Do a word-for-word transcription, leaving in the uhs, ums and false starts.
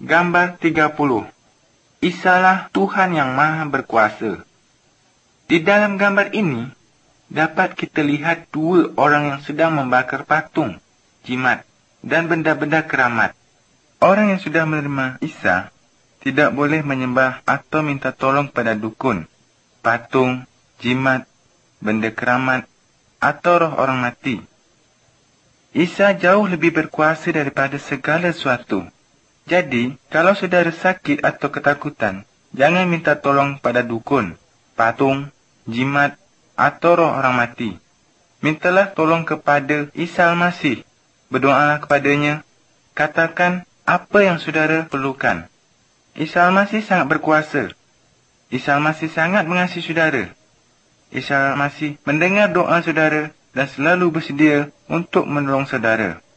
Gambar tiga puluh. Isalah Tuhan yang Maha Berkuasa. Di dalam gambar ini, dapat kita lihat dua orang yang sedang membakar patung, jimat, dan benda-benda keramat. Orang yang sudah menerima Isa tidak boleh menyembah atau minta tolong pada dukun, patung, jimat, benda keramat, atau roh orang mati. Isa jauh lebih berkuasa daripada segala sesuatu. Jadi, kalau saudara sakit atau ketakutan, jangan minta tolong pada dukun, patung, jimat, atau roh orang mati. Mintalah tolong kepada Isa Al-Masih. Berdoalah kepadanya. Katakan apa yang saudara perlukan. Isa Al-Masih sangat berkuasa. Isa Al-Masih sangat mengasihi saudara. Isa Al-Masih mendengar doa saudara dan selalu bersedia untuk menolong saudara.